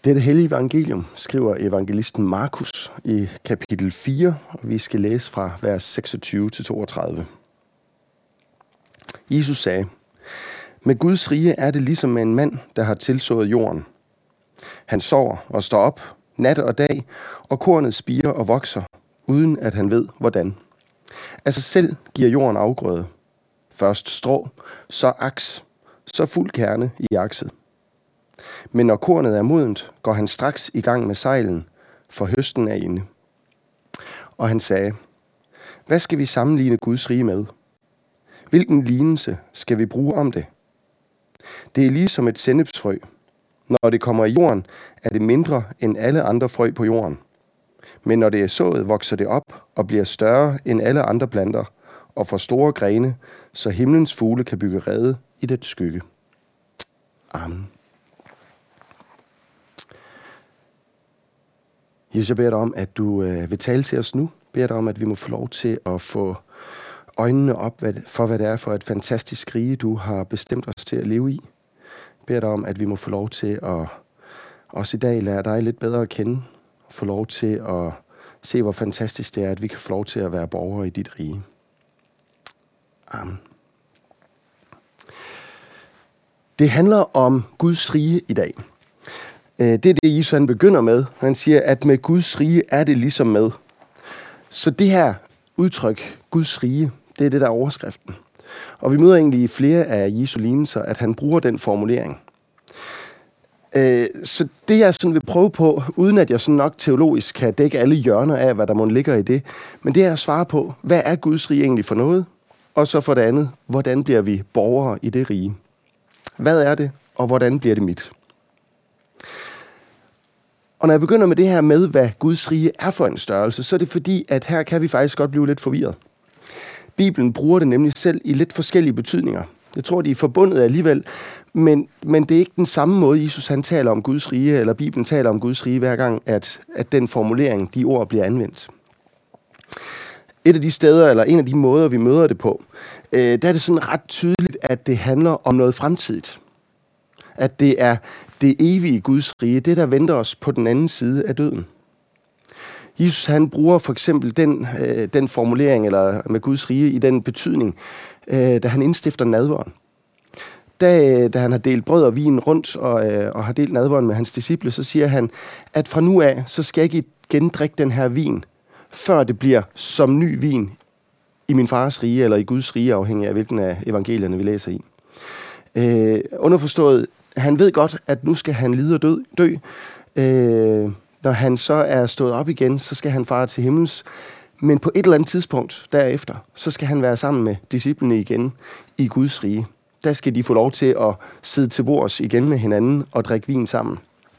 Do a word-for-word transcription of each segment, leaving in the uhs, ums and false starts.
Dette hellige evangelium skriver evangelisten Markus i kapitel fire, og vi skal læse fra vers seksogtyve til toogtredive. Jesus sagde: Med Guds rige er det ligesom med en mand, der har tilsået jorden. Han sover og står op nat og dag, og kornet spirer og vokser, uden at han ved hvordan. Af sig selv giver jorden afgrøde. Først strå, så aks, så fuld kerne i akset. Men når kornet er modent, går han straks i gang med sejlen, for høsten er inde. Og han sagde: Hvad skal vi sammenligne Guds rige med? Hvilken lignelse skal vi bruge om det? Det er ligesom et sennepsfrø. Når det kommer i jorden, er det mindre end alle andre frø på jorden. Men når det er sået, vokser det op og bliver større end alle andre planter, og får store grene, så himlens fugle kan bygge rede i dets skygge. Amen. Jesus, jeg beder dig om, at du øh, vil tale til os nu. Jeg beder dig om, at vi må få lov til at få øjnene op for, hvad det er for et fantastisk rige, du har bestemt os til at leve i. Jeg beder dig om, at vi må få lov til at også i dag lære dig lidt bedre at kende. Få lov til at se, hvor fantastisk det er, at vi kan få lov til at være borgere i dit rige. Amen. Det handler om Guds rige i dag. Det er det, Jesus han begynder med. Han siger, at med Guds rige er det ligesom med. Så det her udtryk, Guds rige, det er det, der er overskriften. Og vi møder egentlig i flere af Jesu lignelser, at han bruger den formulering. Så det, jeg sådan vil prøve på, uden at jeg sådan nok teologisk kan dække alle hjørner af, hvad der må ligger i det, men det er at svare på, hvad er Guds rige egentlig for noget? Og så for det andet, hvordan bliver vi borgere i det rige? Hvad er det, og hvordan bliver det mit? Og når jeg begynder med det her med, hvad Guds rige er for en størrelse, så er det fordi, at her kan vi faktisk godt blive lidt forvirret. Bibelen bruger det nemlig selv i lidt forskellige betydninger. Jeg tror, de er forbundet alligevel, men, men det er ikke den samme måde, Jesus han taler om Guds rige, eller Bibelen taler om Guds rige, hver gang, at, at den formulering, de ord bliver anvendt. Et af de steder, eller en af de måder, vi møder det på, øh, der er det sådan ret tydeligt, at det handler om noget fremtidigt. At det er det evige Guds rige, det der venter os på den anden side af døden. Jesus han bruger for eksempel den, øh, den formulering, eller med Guds rige i den betydning, øh, da han indstifter nadveren. Da, da han har delt brød og vin rundt og, øh, og har delt nadveren med hans disciple, så siger han, at fra nu af, så skal jeg ikke igen drikke den her vin, før det bliver som ny vin i min fars rige, eller i Guds rige, afhængig af hvilken af evangelierne vi læser i. Øh, underforstået, han ved godt, at nu skal han lide og dø. dø. Øh, når han så er stået op igen, så skal han fare til himmels. Men på et eller andet tidspunkt derefter, så skal han være sammen med disciplene igen i Guds rige. Der skal de få lov til at sidde til bords igen med hinanden og drikke vin sammen.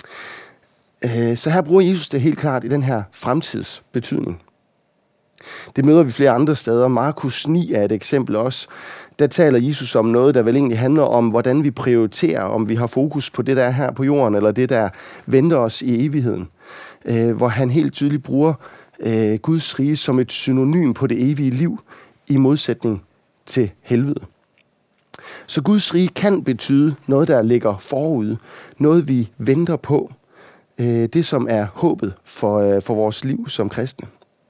Øh, så her bruger Jesus det helt klart i den her fremtidsbetydning. Det møder vi flere andre steder. Markus ni er et eksempel også. Der taler Jesus om noget, der vel egentlig handler om, hvordan vi prioriterer, om vi har fokus på det, der er her på jorden, eller det, der venter os i evigheden. Øh, hvor han helt tydeligt bruger øh, Guds rige som et synonym på det evige liv, i modsætning til helvede. Så Guds rige kan betyde noget, der ligger forude, noget vi venter på, øh, det som er håbet for, øh, for vores liv som kristne.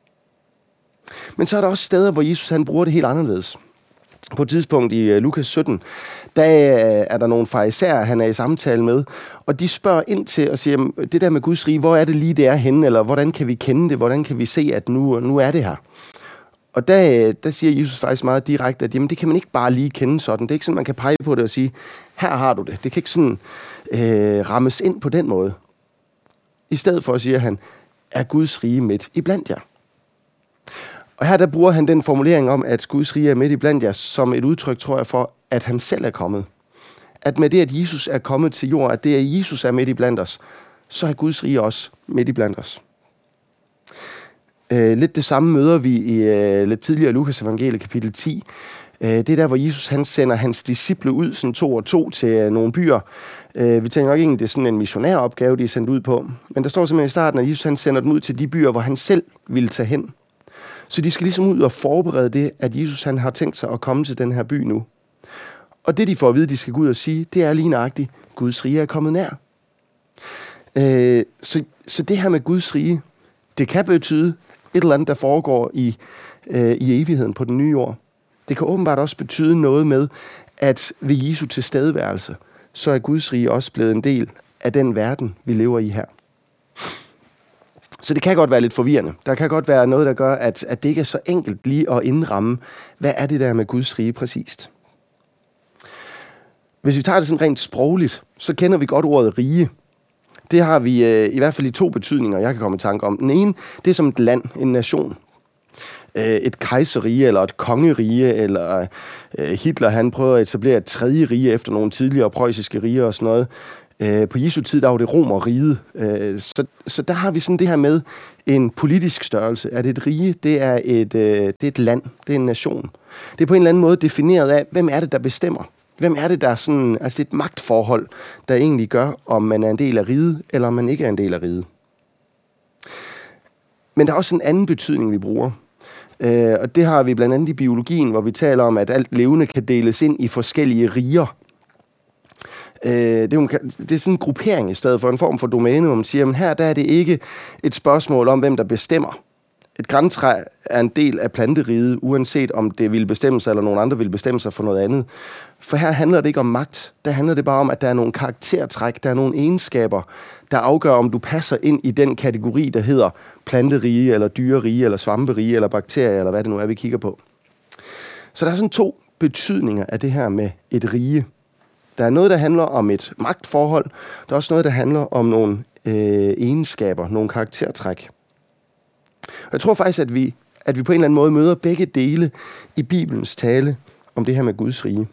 Men så er der også steder, hvor Jesus han bruger det helt anderledes. På et tidspunkt i Lukas sytten, der er der nogle farisæer, han er i samtale med, og de spørger ind til og siger, det der med Guds rige, hvor er det lige, det er henne, eller hvordan kan vi kende det, hvordan kan vi se, at nu, nu er det her? Og der, der siger Jesus faktisk meget direkte, at jamen, det kan man ikke bare lige kende sådan. Det er ikke sådan, man kan pege på det og sige, her har du det. Det kan ikke sådan øh, rammes ind på den måde. I stedet for siger han, er Guds rige midt i blandt jer? Og her der bruger han den formulering om, at Guds rige er midt i blandt jer, som et udtryk, tror jeg, for, at han selv er kommet. At med det, at Jesus er kommet til jorden, at det, at Jesus er midt i blandt os, så er Guds rige også midt i blandt os. Øh, lidt det samme møder vi i øh, lidt tidligere Lukas evangeliet, kapitel ti. Øh, det er der, hvor Jesus han sender hans disciple ud, sådan to og to, til øh, nogle byer. Øh, vi tænker nok ikke, det er sådan en missionæropgave, de er sendt ud på. Men der står simpelthen i starten, at Jesus han sender dem ud til de byer, hvor han selv ville tage hen. Så de skal ligesom ud og forberede det, at Jesus han har tænkt sig at komme til den her by nu. Og det, de får at vide, de skal gå ud og sige, det er lige nøjagtigt, Guds rige er kommet nær. Øh, så, så det her med Guds rige, det kan betyde et eller andet, der foregår i, øh, i evigheden på den nye jord. Det kan åbenbart også betyde noget med, at ved Jesu tilstedeværelse, så er Guds rige også blevet en del af den verden, vi lever i her. Så det kan godt være lidt forvirrende. Der kan godt være noget, der gør, at, at det ikke er så enkelt lige at indramme, hvad er det der med Guds rige præcist. Hvis vi tager det sådan rent sprogligt, så kender vi godt ordet rige. Det har vi øh, i hvert fald i to betydninger, jeg kan komme i tanke om. Den ene, det er som et land, en nation. Øh, et kejserrige eller et kongerige, eller øh, Hitler han prøver at etablere et tredje rige efter nogle tidligere preussiske riger og sådan noget. Øh, på Jesu tid, der var det Romerriget. Øh, så, så der har vi sådan det her med en politisk størrelse. At et rige, det er et, øh, det er et land, det er en nation. Det er på en eller anden måde defineret af, hvem er det, der bestemmer? Hvem er det, der er sådan, altså det er et magtforhold, der egentlig gør, om man er en del af riget, eller om man ikke er en del af riget. Men der er også en anden betydning, vi bruger. Øh, og det har vi blandt andet i biologien, hvor vi taler om, at alt levende kan deles ind i forskellige riger. Øh, det, er, det er sådan en gruppering i stedet for en form for domæne, hvor man siger, at her der er det ikke et spørgsmål om, hvem der bestemmer. Et grantræ er en del af planteriget, uanset om det ville bestemme sig, eller nogen andre ville bestemme sig for noget andet. For her handler det ikke om magt. Der handler det bare om, at der er nogle karaktertræk, der er nogle egenskaber, der afgør, om du passer ind i den kategori, der hedder planterige, eller dyrerige, eller svamperige, eller bakterier, eller hvad det nu er, vi kigger på. Så der er sådan to betydninger af det her med et rige. Der er noget, der handler om et magtforhold. Der er også noget, der handler om nogle øh, egenskaber, nogle karaktertræk. Og jeg tror faktisk, at vi, at vi på en eller anden måde møder begge dele i Bibelens tale om det her med Guds rige.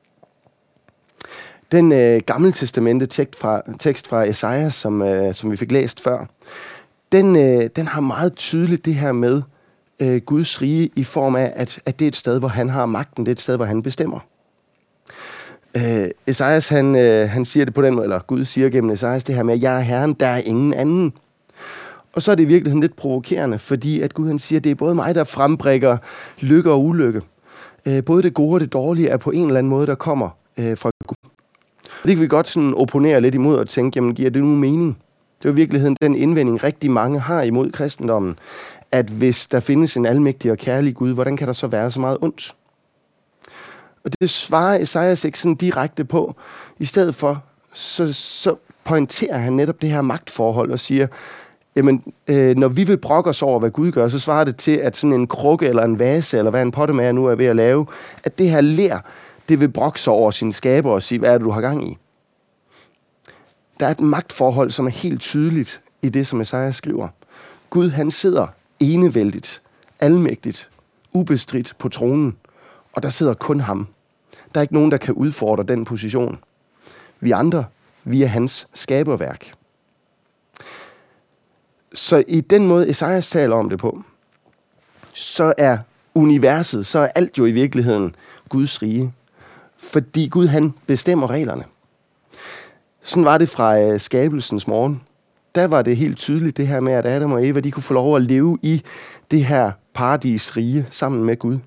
Den øh, gamle testamente tekst fra, tekst fra Esajas, som, øh, som vi fik læst før, den, øh, den har meget tydeligt det her med øh, Guds rige i form af, at, at det er et sted, hvor han har magten, det er et sted, hvor han bestemmer. Øh, Esajas, han, øh, han siger det på den måde, eller Gud siger gennem Esajas det her med, at jeg er Herren, der er ingen anden. Og så er det i virkeligheden lidt provokerende, fordi at Gud han siger, at det er både mig, der frembrækker lykke og ulykke. Øh, både det gode og det dårlige er på en eller anden måde, der kommer øh, fra Gud. Og det kan vi godt sådan opponere lidt imod og tænke, jamen giver det nu mening? Det er jo i virkeligheden den indvending, rigtig mange har imod kristendommen, at hvis der findes en almægtig og kærlig Gud, hvordan kan der så være så meget ondt? Og det svarer Esajas ikke sådan direkte på. I stedet for, så, så pointerer han netop det her magtforhold og siger, jamen, øh, når vi vil brokke os over, hvad Gud gør, så svarer det til, at sådan en krukke eller en vase, eller hvad en pottemager nu er ved at lave, at det her ler, det vil brokke sig over sine skaber og sige, hvad er det, du har gang i? Der er et magtforhold, som er helt tydeligt i det, som Esajas skriver. Gud, han sidder enevældigt, almægtigt, ubestridt på tronen, og der sidder kun ham. Der er ikke nogen, der kan udfordre den position. Vi andre, vi er hans skaberværk. Så i den måde, Esajas taler om det på, så er universet, så er alt jo i virkeligheden Guds rige. Fordi Gud, han bestemmer reglerne. Sådan var det fra øh, skabelsens morgen. Der var det helt tydeligt det her med, at Adam og Eva, de kunne få lov at leve i det her paradisrige sammen med Gud.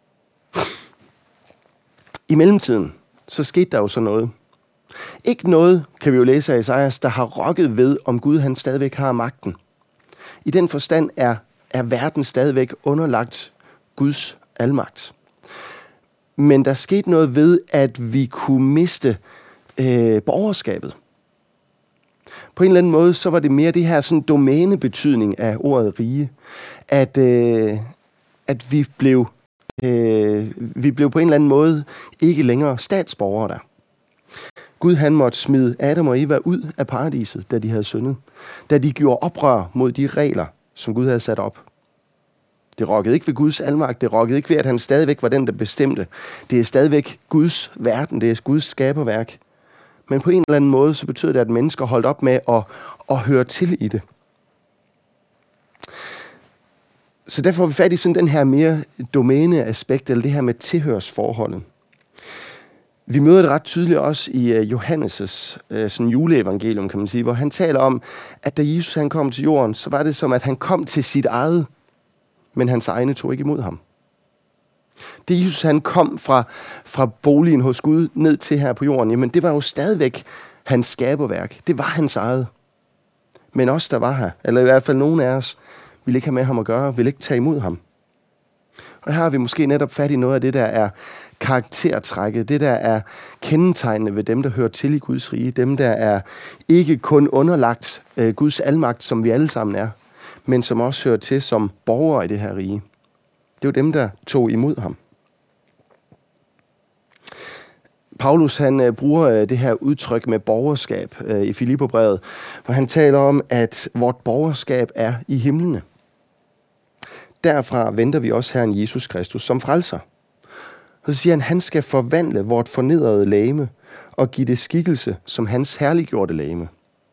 I mellemtiden, så skete der jo så noget. Ikke noget, kan vi jo læse af Esajas, der har rokket ved, om Gud han stadigvæk har magten. I den forstand er, er verden stadigvæk underlagt Guds almagt. Men der skete noget ved, at vi kunne miste øh, borgerskabet. På en eller anden måde, så var det mere det her sådan domænebetydning af ordet rige. At, øh, at vi blev, øh, vi blev på en eller anden måde ikke længere statsborgere der. Gud han måtte smide Adam og Eva ud af paradiset, da de havde syndet. Da de gjorde oprør mod de regler, som Gud havde sat op. Det rokkede ikke ved Guds almagt, det rokkede ikke ved, at han stadigvæk var den, der bestemte. Det er stadigvæk Guds verden, det er Guds skaberværk. Men på en eller anden måde, så betyder det, at mennesker holdt op med at, at høre til i det. Så derfor er vi fat i sådan den her mere domæneaspekt, eller det her med tilhørsforholdet. Vi møder det ret tydeligt også i uh, Johannes' uh, sådan juleevangelium, kan man sige, hvor han taler om, at da Jesus han kom til jorden, så var det som, at han kom til sit eget, men hans egne tog ikke imod ham. Det Jesus han kom fra, fra boligen hos Gud ned til her på jorden, jamen det var jo stadigvæk hans skaberværk. Det var hans eget. Men os, der var her, eller i hvert fald nogen af os, ville ikke have med ham at gøre, ville ikke tage imod ham. Og her har vi måske netop fat i noget af det, der er karaktertrækket, det der er kendetegnende ved dem, der hører til i Guds rige, dem, der er ikke kun underlagt øh, Guds almagt, som vi alle sammen er, men som også hører til som borgere i det her rige. Det er jo dem, der tog imod ham. Paulus han øh, bruger øh, det her udtryk med borgerskab øh, i Filipperbrevet, hvor han taler om, at vort borgerskab er i himlene. Derfra venter vi også Herren Jesus Kristus som frelser. Og så siger han, han skal forvandle vort fornedrede legeme og give det skikkelse som hans herliggjorte legeme.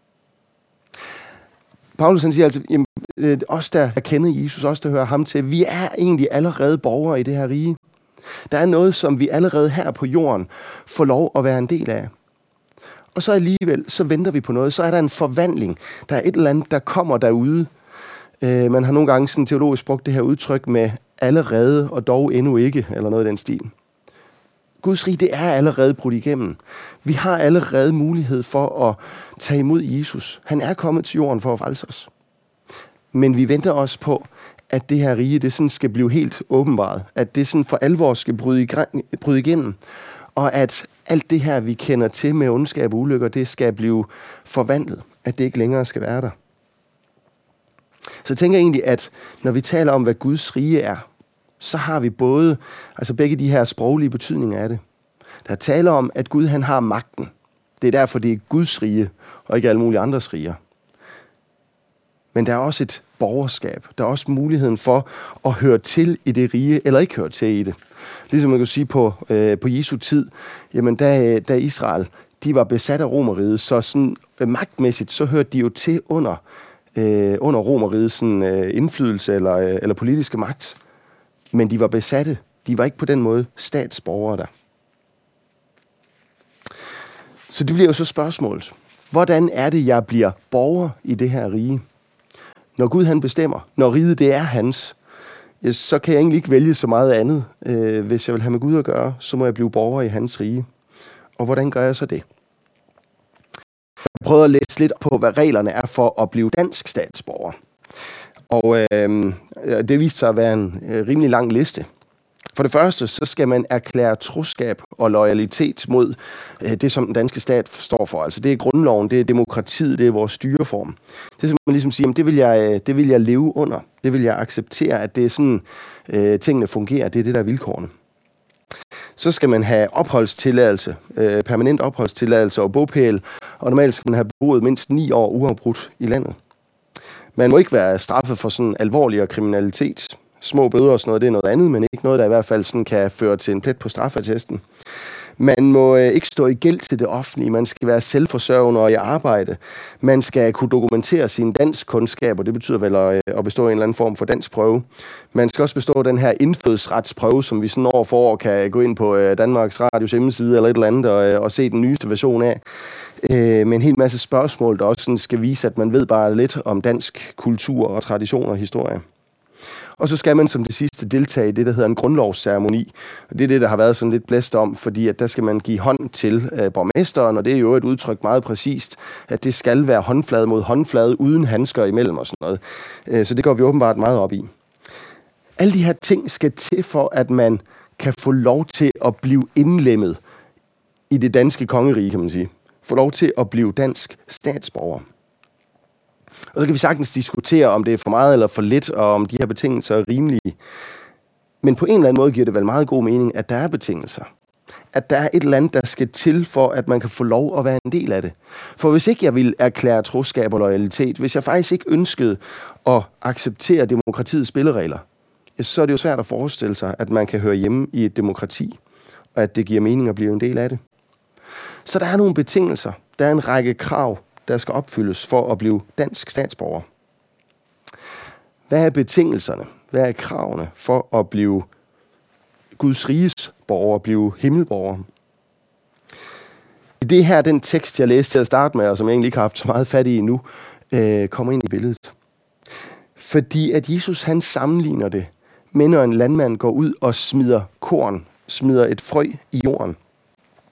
Paulus han siger altså, jamen, os der kender Jesus, os der hører ham til, vi er egentlig allerede borgere i det her rige. Der er noget, som vi allerede her på jorden får lov at være en del af. Og så alligevel, så venter vi på noget. Så er der en forvandling. Der er et eller andet, der kommer derude. Øh, man har nogle gange sådan teologisk brugt det her udtryk med allerede og dog endnu ikke, eller noget i den stil. Guds rige, det er allerede brudt igennem. Vi har allerede mulighed for at tage imod Jesus. Han er kommet til jorden for at frelse os. Men vi venter også på, at det her rige, det sådan skal blive helt åbenbaret. At det sådan for alvor skal bryde igennem. Og at alt det her, vi kender til med ondskab og ulykker, det skal blive forvandlet. At det ikke længere skal være der. Så jeg tænker egentlig, at når vi taler om, hvad Guds rige er, så har vi både, altså begge de her sproglige betydninger af det. Der taler om, at Gud han har magten. Det er derfor, det er Guds rige, og ikke alle mulige andres riger. Men der er også et borgerskab. Der er også muligheden for at høre til i det rige, eller ikke høre til i det. Ligesom man kan sige på, øh, på Jesu tid, jamen da, da Israel, de var besat af Romerriget, så sådan øh, magtmæssigt, så hørte de jo til under, øh, under Romerrigets sådan, øh, indflydelse eller, øh, eller politiske magt. Men de var besatte. De var ikke på den måde statsborgere der. Så det bliver jo så spørgsmålet. Hvordan er det, jeg bliver borger i det her rige? Når Gud han bestemmer, når riget det er hans, så kan jeg egentlig ikke vælge så meget andet. Hvis jeg vil have med Gud at gøre, så må jeg blive borger i hans rige. Og hvordan gør jeg så det? Jeg prøver at læse lidt på, hvad reglerne er for at blive dansk statsborger. Og øh, det viste sig at være en øh, rimelig lang liste. For det første, så skal man erklære troskab og loyalitet mod øh, det, som den danske stat står for. Altså det er grundloven, det er demokratiet, det er vores styreform. Det skal man ligesom sige, jamen, det, vil jeg, det vil jeg leve under. Det vil jeg acceptere, at det er sådan, øh, tingene fungerer. Det er det, der er vilkårene. Så skal man have opholdstilladelse, øh, permanent opholdstilladelse og bopæl. Og normalt skal man have boet mindst ni år uafbrudt i landet. Man må ikke være straffet for sådan alvorligere kriminalitet. Små bøder og sådan noget, det er noget andet, men ikke noget, der i hvert fald sådan kan føre til en plet på straffeattesten. Man må øh, ikke stå i gæld til det offentlige. Man skal være selvforsørgende og i arbejde. Man skal kunne dokumentere sine danskkundskaber. Det betyder vel at, at bestå en eller anden form for dansk prøve. Man skal også bestå den her indfødsretsprøve, som vi sådan år for år kan gå ind på øh, Danmarks Radios hjemmeside eller et eller andet og, og se den nyeste version af. Øh, med en hel masse spørgsmål, der også sådan skal vise, at man ved bare lidt om dansk kultur og tradition og historie. Og så skal man som det sidste deltage i det, der hedder en grundlovsceremoni. Og det er det, der har været sådan lidt blæst om, fordi at der skal man give hånd til øh, borgmesteren, og det er jo et udtryk meget præcist, at det skal være håndflade mod håndflade, uden handsker imellem og sådan noget. Øh, så det går vi åbenbart meget op i. Alle de her ting skal til for, at man kan få lov til at blive indlemmet i det danske kongerige, kan man sige. Få lov til at blive dansk statsborger. Og så kan vi sagtens diskutere, om det er for meget eller for lidt, og om de her betingelser er rimelige. Men på en eller anden måde giver det vel meget god mening, at der er betingelser. At der er et eller andet, der skal til for, at man kan få lov at være en del af det. For hvis ikke jeg ville erklære troskab og loyalitet, hvis jeg faktisk ikke ønskede at acceptere demokratiets spilleregler, så er det jo svært at forestille sig, at man kan høre hjemme i et demokrati, og at det giver mening at blive en del af det. Så der er nogle betingelser. Der er en række krav, der skal opfyldes for at blive dansk statsborger. Hvad er betingelserne? Hvad er kravene for at blive Guds riges borger, blive himmelborger? Det her, den tekst, jeg læste til at starte med, og som jeg egentlig ikke har haft så meget fat i endnu, øh, kommer ind i billedet. Fordi at Jesus, han sammenligner det med, når en landmand går ud og smider korn, smider et frø i jorden.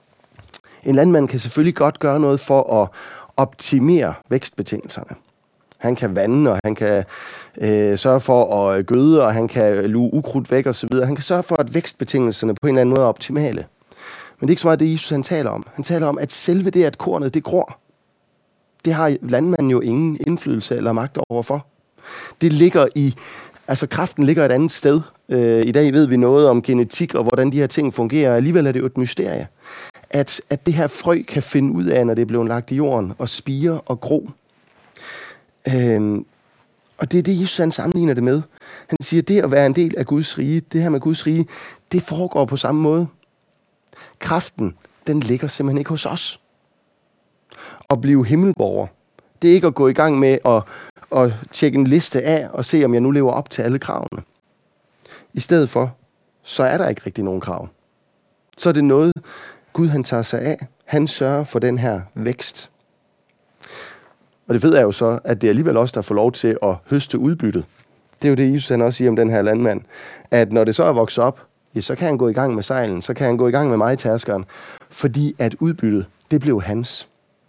En landmand kan selvfølgelig godt gøre noget for at optimere vækstbetingelserne. Han kan vande, og han kan øh, sørge for at gøde, og han kan luge ukrudt væk osv. Han kan sørge for, at vækstbetingelserne på en eller anden måde er optimale. Men det er ikke så meget det, Jesus han taler om. Han taler om, at selve det, at kornet det gror, det har landmanden jo ingen indflydelse eller magt overfor. Det ligger i, altså kraften ligger et andet sted. Øh, I dag ved vi noget om genetik og hvordan de her ting fungerer. Alligevel er det jo et mysterie, at, at det her frø kan finde ud af, når det er blevet lagt i jorden, og spire og gro. Øhm, og det er det, Jesus han sammenligner det med. Han siger, det at være en del af Guds rige, det her med Guds rige, det foregår på samme måde. Kraften, den ligger simpelthen ikke hos os. At blive himmelborger, det er ikke at gå i gang med at, at tjekke en liste af og se, om jeg nu lever op til alle kravene. I stedet for, så er der ikke rigtig nogen krav. Så er det noget, Gud han tager sig af. Han sørger for den her vækst. Og det ved jeg jo så, at det er alligevel også der får lov til at høste udbyttet. Det er jo det, Jesus han også siger om den her landmand. At når det så er vokset op, ja, så kan han gå i gang med sejlen, så kan han gå i gang med majtærskeren, fordi at udbyttet, det blev hans.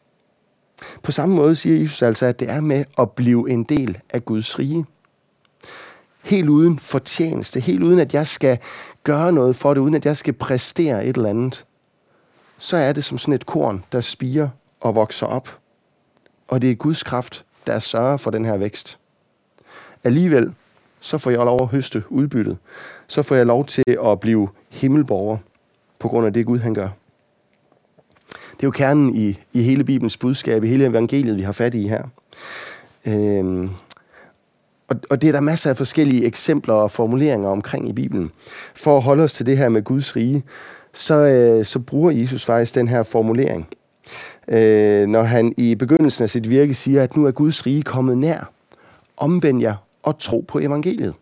På samme måde siger Jesus altså, at det er med at blive en del af Guds rige. Helt uden fortjeneste, helt uden at jeg skal gøre noget for det, uden at jeg skal præstere et eller andet, så er det som sådan et korn, der spirer og vokser op. Og det er Guds kraft, der sørger for den her vækst. Alligevel, så får jeg lov at høste udbyttet. Så får jeg lov til at blive himmelborger, på grund af det Gud han gør. Det er jo kernen i, i hele Bibelens budskab, i hele evangeliet, vi har fat i her. Øhm, og, og det er der masser af forskellige eksempler og formuleringer omkring i Bibelen. For at holde os til det her med Guds rige, så, øh, så bruger Jesus faktisk den her formulering. Øh, når han i begyndelsen af sit virke siger, at nu er Guds rige kommet nær. Omvend jer og tro på evangeliet.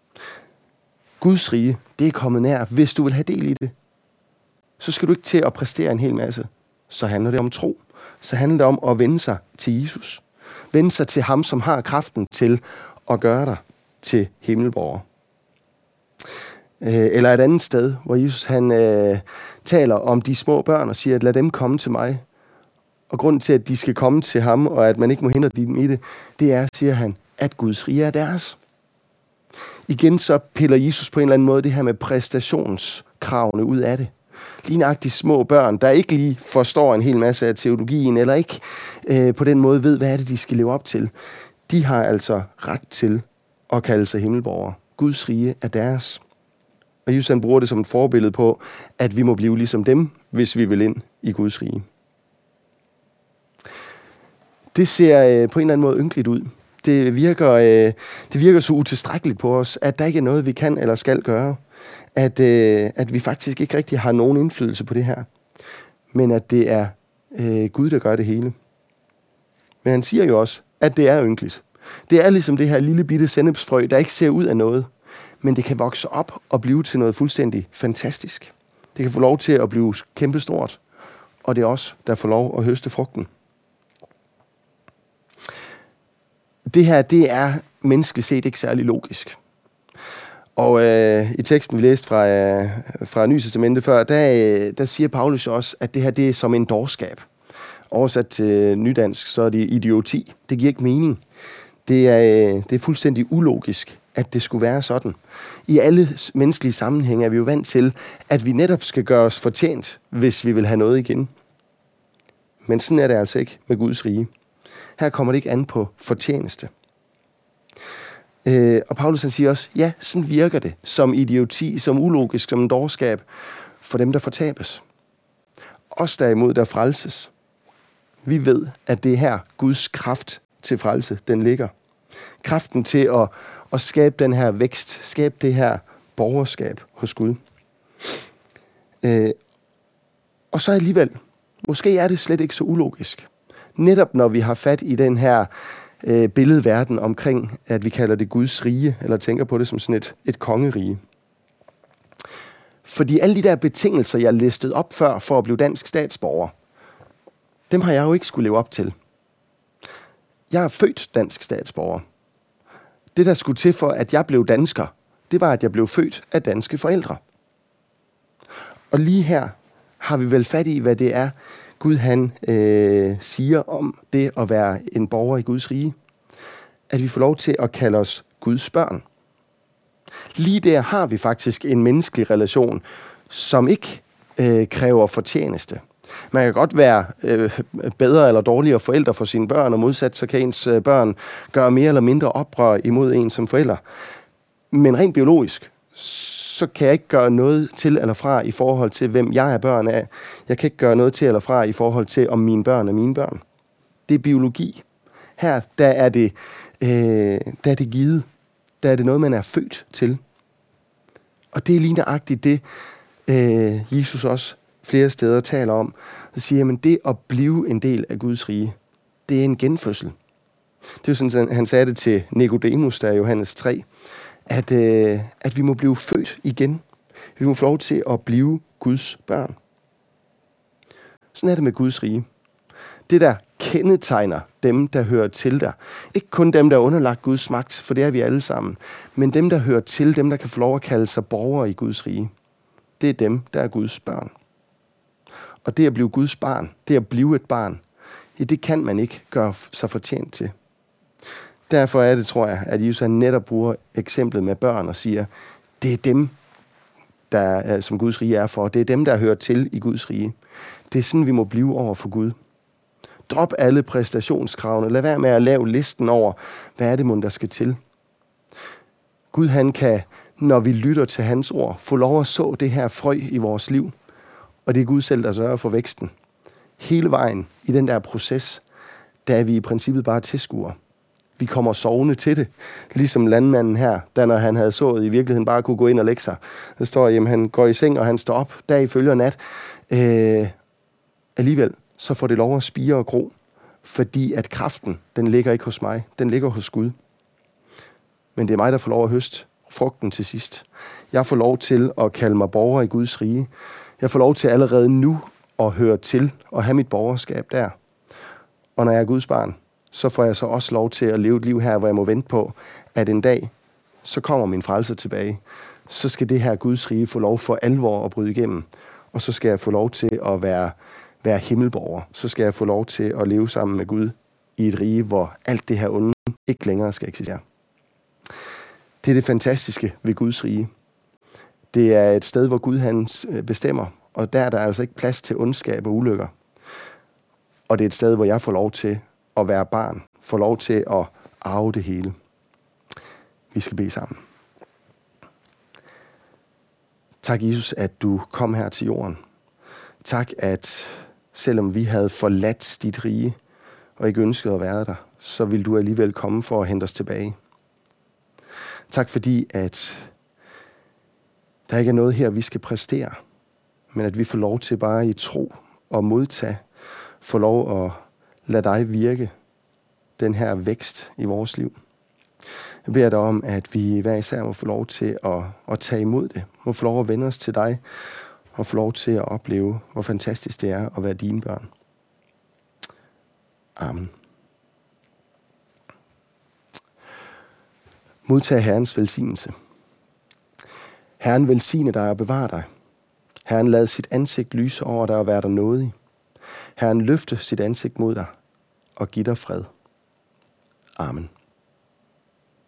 Guds rige, det er kommet nær, hvis du vil have del i det. Så skal du ikke til at præstere en hel masse. Så handler det om tro. Så handler det om at vende sig til Jesus. Vende sig til ham, som har kraften til at gøre dig til himmelborger. Eller et andet sted, hvor Jesus han øh, taler om de små børn og siger, at lad dem komme til mig. Og grunden til, at de skal komme til ham, og at man ikke må hindre dem i det, det er, siger han, at Guds rige er deres. Igen så piller Jesus på en eller anden måde det her med præstationskravene ud af det. Lige nøjagtigt små børn, der ikke lige forstår en hel masse af teologien, eller ikke øh, på den måde ved, hvad er det, de skal leve op til. De har altså ret til at kalde sig himmelborgere. Guds rige er deres. Og Jesus han bruger det som et forbillede på, at vi må blive ligesom dem, hvis vi vil ind i Guds rige. Det ser øh, på en eller anden måde ynkeligt ud. Det virker, øh, det virker så utilstrækkeligt på os, at der ikke er noget, vi kan eller skal gøre. At, øh, at vi faktisk ikke rigtig har nogen indflydelse på det her. Men at det er øh, Gud, der gør det hele. Men han siger jo også, at det er ynkeligt. Det er ligesom det her lille bitte sennepsfrø, der ikke ser ud af noget. Men det kan vokse op og blive til noget fuldstændig fantastisk. Det kan få lov til at blive kæmpestort. Og det er os, der får lov at høste frugten. Det her, det er menneskeligt set ikke særlig logisk. Og øh, i teksten, vi læste fra, øh, fra Nye Testamente før, der, øh, der siger Paulus også, at det her, det er som en dårskab. Oversat til nydansk, så er det idioti. Det giver ikke mening. Det er, øh, det er fuldstændig ulogisk, at det skulle være sådan. I alle menneskelige sammenhænge er vi jo vant til, at vi netop skal gøre os fortjent, hvis vi vil have noget igen. Men sådan er det altså ikke med Guds rige. Her kommer det ikke an på fortjeneste. Øh, og Paulus han siger også, ja, sådan virker det som idioti, som ulogisk, som en dårskab for dem, der fortabes. Os derimod, der frelses. Vi ved, at det er her Guds kraft til frelse, den ligger. Kraften til at, at skabe den her vækst, skabe det her borgerskab hos Gud. Øh, og så alligevel, måske er det slet ikke så ulogisk. Netop når vi har fat i den her øh, billedverden omkring, at vi kalder det Guds rige, eller tænker på det som sådan et, et kongerige. Fordi alle de der betingelser, jeg listede op før for at blive dansk statsborger, dem har jeg jo ikke skulle leve op til. Jeg er født dansk statsborger. Det, der skulle til for, at jeg blev dansker, det var, at jeg blev født af danske forældre. Og lige her har vi vel fat i, hvad det er, Gud han øh, siger om det at være en borger i Guds rige. at vi får lov til at kalde os Guds børn. Lige der har vi faktisk en menneskelig relation, som ikke øh, kræver fortjeneste. Man kan godt være øh, bedre eller dårligere forældre for sine børn, og modsat så kan ens øh, børn gøre mere eller mindre oprør imod en som forælder. Men rent biologisk, så kan jeg ikke gøre noget til eller fra i forhold til, hvem jeg er børn af. Jeg kan ikke gøre noget til eller fra i forhold til, om mine børn er mine børn. Det er biologi. Her, der er det, øh, der er det givet. Der er det noget, man er født til. Og det er lige nøjagtigt det, øh, Jesus også flere steder taler om. Så siger, at det at blive en del af Guds rige, det er en genfødsel. Det er jo sådan, han sagde det til Nikodemus, der i Johannes tre, at, øh, at vi må blive født igen. Vi må få lov til at blive Guds børn. Sådan er det med Guds rige. Det, der kendetegner dem, der hører til der. Ikke kun dem, der er underlagt Guds magt, for det er vi alle sammen, men dem, der hører til, dem, der kan få lov at kalde sig borgere i Guds rige. Det er dem, der er Guds børn. Og det at blive Guds barn, det at blive et barn, ja, det kan man ikke gøre sig fortjent til. Derfor er det, tror jeg, at Jesus netop bruger eksemplet med børn og siger, det er dem, der, som Guds rige er for. Det er dem, der hører til i Guds rige. Det er sådan, vi må blive over for Gud. Drop alle præstationskravene. Lad være med at lave listen over, hvad er det, mon der skal til. Gud, han kan, når vi lytter til hans ord, få lov at så det her frø i vores liv. Og det er Gud selv, der sørger for væksten. Hele vejen i den der proces, der er vi i princippet bare tilskuere. Vi kommer sovende til det, ligesom landmanden her, der når han havde sået, i virkeligheden bare kunne gå ind og lægge sig. Der står, at han går i seng, og han står op, dag følger nat. Øh, alligevel, så får det lov at spire og gro, fordi at kraften, den ligger ikke hos mig, den ligger hos Gud. Men det er mig, der får lov at høste frugten til sidst. Jeg får lov til at kalde mig borger i Guds rige. Jeg får lov til allerede nu at høre til og have mit borgerskab der. Og når jeg er Guds barn, så får jeg så også lov til at leve et liv her, hvor jeg må vente på, at en dag, så kommer min frelse tilbage. Så skal det her Guds rige få lov for alvor at bryde igennem. Og så skal jeg få lov til at være, være himmelborger. Så skal jeg få lov til at leve sammen med Gud i et rige, hvor alt det her onde ikke længere skal eksistere. Det er det fantastiske ved Guds rige. Det er et sted, hvor Gud han bestemmer, og der er der altså ikke plads til ondskab og ulykker. Og det er et sted, hvor jeg får lov til at være barn, får lov til at arve det hele. Vi skal bede sammen. Tak, Jesus, at du kom her til jorden. Tak, at selvom vi havde forladt dit rige og ikke ønsket at være der, så vil du alligevel komme for at hente os tilbage. Tak fordi, at der ikke er noget her, vi skal præstere, men at vi får lov til bare i tro og modtage, får lov at lade dig virke den her vækst i vores liv. Jeg beder dig om, at vi hver især må få lov til at, at tage imod det, må få lov at vende os til dig, og få lov til at opleve, hvor fantastisk det er at være dine børn. Amen. Modtag Herrens velsignelse. Herren velsigne dig og bevare dig. Herren lad sit ansigt lyse over dig og være dig nådig. Herren løfte sit ansigt mod dig og give dig fred. Amen.